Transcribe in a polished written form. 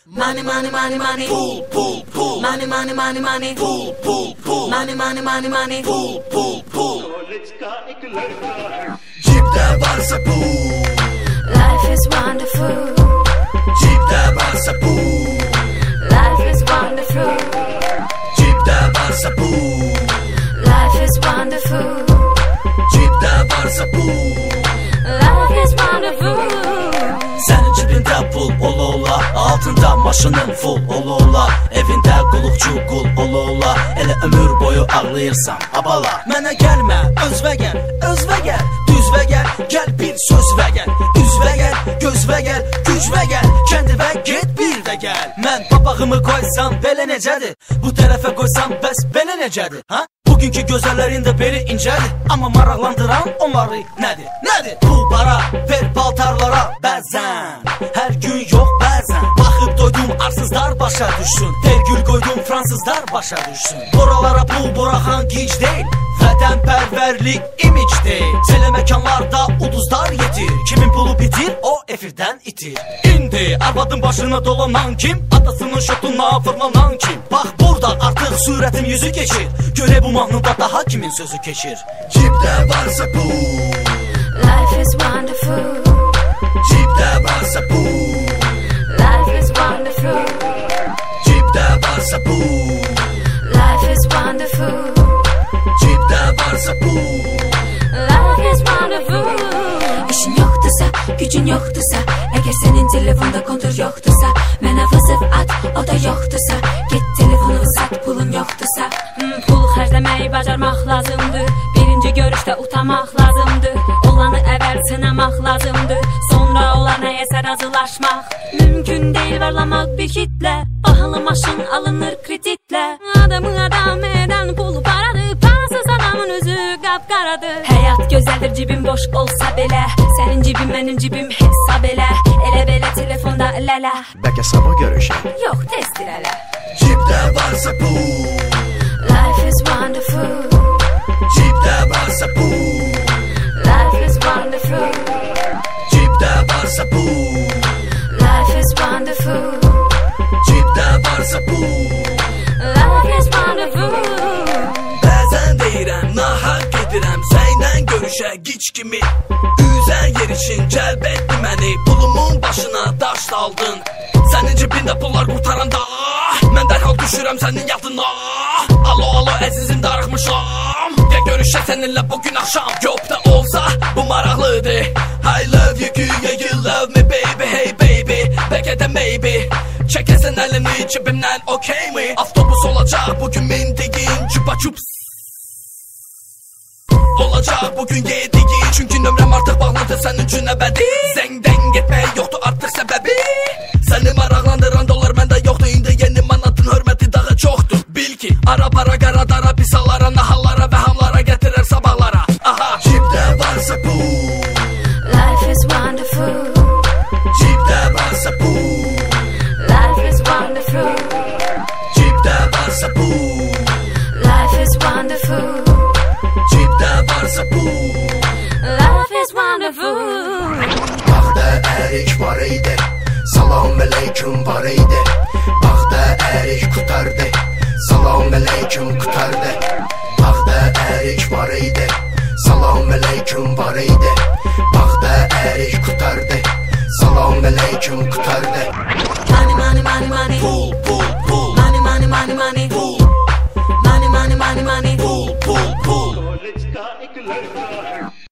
Money, money, money, money. Pull, pull, pull. Money, money, money, money. Pull, pull, pull. Money, money, money, money. Pull, pull, pull. Cipte varsa pul. Life is wonderful. Cipte varsa pul. Life is wonderful. Cipte varsa pul. Life is wonderful. Cipte varsa pul. Life is wonderful. Sənin cibində pul ola, altında maşının full ola, evində qulluqçu qul ola, elə ömür boyu ağlayırsan abala. Mənə gəlmə, özvə gəl, düzvə gəl, gəl bir sözvə gəl, üzvə gəl, gözvə gəl, gücvə gəl, kəndivə get bir də gəl. Mən papağımı qoysam belə necədir, bu tərəfə qoysam bəs belə necədir, ha? Bugünkü gözəllərin də beli incədir, amma maraqlandıran onları nədir? Pul para, ver paltarlara bəzən, hər gün yox bəzən. Baxıb doydum arsızlar başa düşsün, vergül qoydum fransızlar başa düşsün. Buralara pul buraxan gic deyil, vətənpərvərlik imic deyil. Teleməkanlarda uduzlar yetir, kimin pulu bitir o efirdən itir. İndi arvadın başına dolanan kim, atasının şotuna fırlanan kim? Bax burada artıq sürətim yüzü keçir, göre bu mahnıda daha kimin sözü keçir? Cipte varsa pul. Life is wonderful. Cipte varsa pul. Life is wonderful. Cipte varsa pul. Life is wonderful. Cipte varsa pul. Life is wonderful. İşin yoktursa, gücün yoktursa, eğer senin telefonda kontur yoktursa, mənə vızıf at, o da yoktursa, git telefonu sat, pulun yoktursa. Pul xərcləməyi bacarmaq lazımdır, birinci görüşdə utanmaq lazımdır, olanı əvvəl sınamaq lazımdır, sonra olan nəyəsə razılaşmaq. Mümkün deyil varlamaq bir kitlə, bahalı maşın alınır kreditlə, adamı adam edən pul paradır, parasız adamın üzü qapqaradır. Həyat gözəldir cibim boş olsa belə, sənin cibim mənim cibim hesab elə, elə belə telefonda lələ. Bəlkə sabah görüşək. Yox, tezdir hələ. Cipte varsa pul. Life is wonderful. Cipte varsa pul. Life is wonderful. Cipte varsa pul. Life is wonderful. Cipte varsa pul. Life is wonderful. Bəzən deyirəm, nahaq gedirəm, sənlə görüşə gic kimi. Üzən yer için cəlb etdi məni, pulumun başına daş daldın. Sənin cibində pullar qurtaranda, mən dərhal düşürəm sənin yadına. Alo, alo, əzizim darıxmışam, gəl görüşək səninlə bugün axşam. Yox da olsa, bu maraqlıdır. I love you, güya you love me baby, hey baby, bəlkə də maybe. Çəkəsən əlini cibimdən, okey mi? Avtobus olacaq bugün mindiyin, çupa çups olacaq bugün yediyin, çünki nömrəm artıq bağlıdır sənin üçün əbədi. Zəngdən getmək yoxdur artıq səbəbi, səni maraqlandıran dolar məndə yoxdur. İndi yeni manatın hörməti daha çoxdur. Bil ki, ara para qaradara, pisalara, nahallara və hamlara gətirər sabahlara. Aha, cibdə varsa pul. Life is wonderful. Cibdə varsa pul. Life is wonderful. Cibdə varsa pul. Life is wonderful. Cibdə varsa pul. Life is wonderful. Baxda ərik var idi, salam aleyküm var idi. Baxda ərik qutardı, salam aleyküm qutardı. Baxda ərik var idi, salam aleyküm var idi. Baxda ərik qutardı, salam aleyküm qutardı. Money, money, money, money. Pul, pul, pul. Money, money, money, money. Pul, Money, money, money, money. pul, pul, pul.